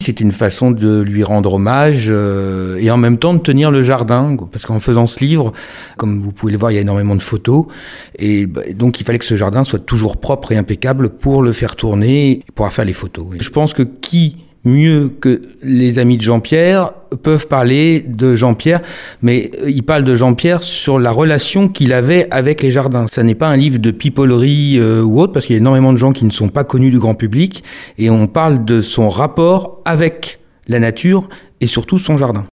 C'est une façon de lui rendre hommage et en même temps de tenir le jardin. Parce qu'en faisant ce livre, comme vous pouvez le voir, il y a énormément de photos. Et donc, il fallait que ce jardin soit toujours propre et impeccable pour le faire tourner et pouvoir faire les photos. Et je pense que qui mieux que les amis de Jean-Pierre peuvent parler de Jean-Pierre, mais ils parlent de Jean-Pierre sur la relation qu'il avait avec les jardins. Ça n'est pas un livre de pipolerie ou autre, parce qu'il y a énormément de gens qui ne sont pas connus du grand public, et on parle de son rapport avec la nature et surtout son jardin.